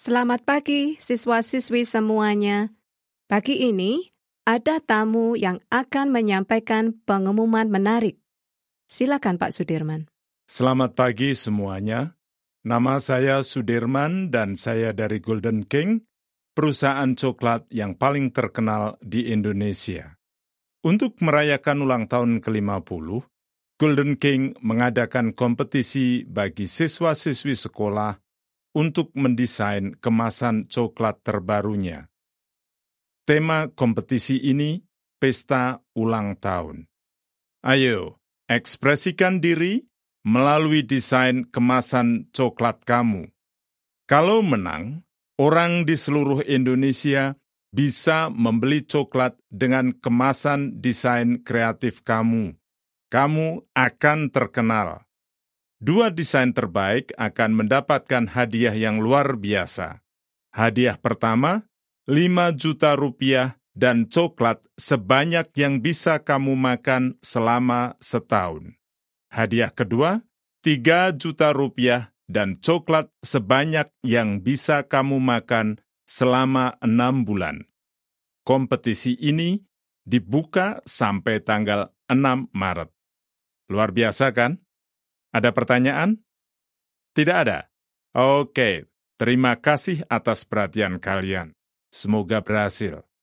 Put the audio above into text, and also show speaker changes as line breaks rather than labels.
Selamat pagi, siswa-siswi semuanya. Pagi ini, ada tamu yang akan menyampaikan pengumuman menarik. Silakan Pak Sudirman.
Selamat pagi semuanya. Nama saya Sudirman dan saya dari Golden King, perusahaan coklat yang paling terkenal di Indonesia. Untuk merayakan ulang tahun ke-50, Golden King mengadakan kompetisi bagi siswa-siswi sekolah untuk mendesain kemasan coklat terbarunya. Tema kompetisi ini, Pesta Ulang Tahun. Ayo, ekspresikan diri melalui desain kemasan coklat kamu. Kalau menang, orang di seluruh Indonesia bisa membeli coklat dengan kemasan desain kreatif kamu. Kamu akan terkenal. 2 desain terbaik akan mendapatkan hadiah yang luar biasa. Hadiah pertama, 5 juta rupiah dan coklat sebanyak yang bisa kamu makan selama setahun. Hadiah kedua, 3 juta rupiah dan coklat sebanyak yang bisa kamu makan selama 6 bulan. Kompetisi ini dibuka sampai tanggal 6 Maret. Luar biasa kan? Ada pertanyaan? Tidak ada? Oke, terima kasih atas perhatian kalian. Semoga berhasil.